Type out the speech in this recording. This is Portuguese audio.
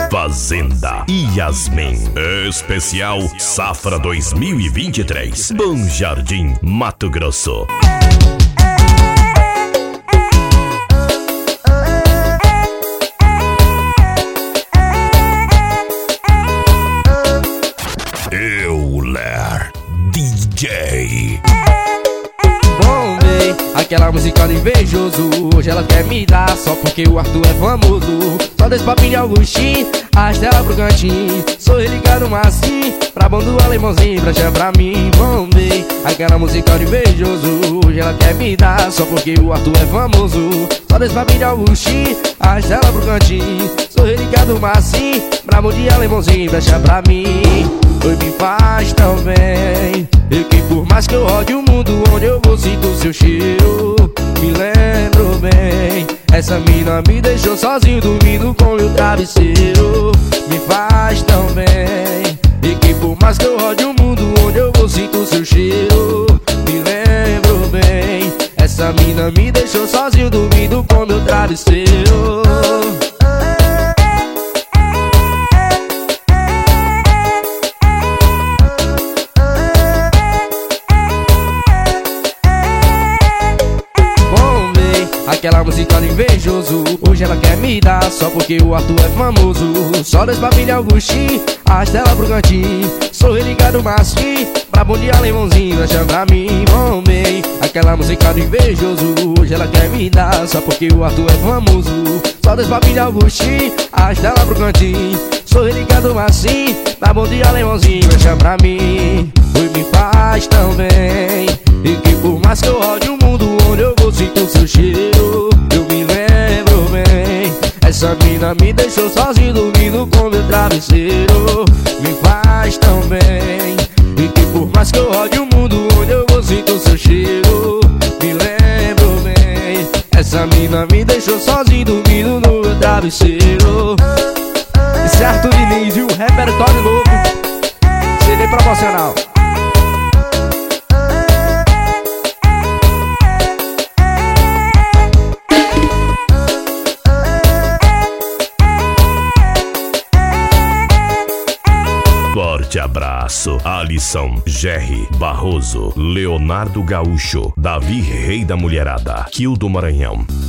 Fazenda Yasmin. Especial Safra 2023. Bom Jardim, Mato Grosso. Euler DJ. Aquela música do invejoso, hoje ela quer me dar só porque o Arthur é famoso. Só desse papinho de Augustinho, arrasta ela pro cantinho. Sou religado macio, pra bom do alemãozinho, brecha pra mim, bombei. Aquela música do invejoso, hoje ela quer me dar só porque o Arthur é famoso. Só desse papinho de Augustinho, arrasta ela pro cantinho. Sou religado macio, pra bom de alemãozinho, brecha pra mim. Oi, me faz tão bem, e que por mais que eu rode o mundo, onde eu vou sinto seu cheiro. Me lembro bem, essa mina me deixou sozinho dormindo com meu travesseiro. Me faz tão bem, e que por mais que eu rode o mundo, onde eu vou sinto seu cheiro. Me lembro bem, essa mina me deixou sozinho dormindo com meu travesseiro. Aquela música do invejoso, hoje ela quer me dar só porque o Arthur é famoso. Só dois papinhos de Augustinho, arrasta ela pro cantinho. Sou religado macio, pra bom de alemãozinho, deixa pra mim, bombei. Aquela música do invejoso, hoje ela quer me dar só porque o Arthur é famoso. Só dois papinhos de Augustinho, arrasta ela pro cantinho. Sou religado macio, pra bom de alemãozinho, deixa pra mim. Oi, me faz tão bem, e que por mais que eu rode o mundo, onde eu vou sinto seu cheiro. Eu me lembro bem, essa mina me deixou sozinho dormindo com meu travesseiro. Me faz tão bem, e que por mais que eu rode o mundo, onde eu vou sinto seu cheiro. Me lembro bem, essa mina me deixou sozinho dormindo no meu travesseiro. Isso é Arthur Diniz, viu? Repertório novo, CD promocional. Forte abraço, Alisson, Jerry, Barroso, Leonardo Gaúcho, Davi Rei da Mulherada, Kildo Maranhão.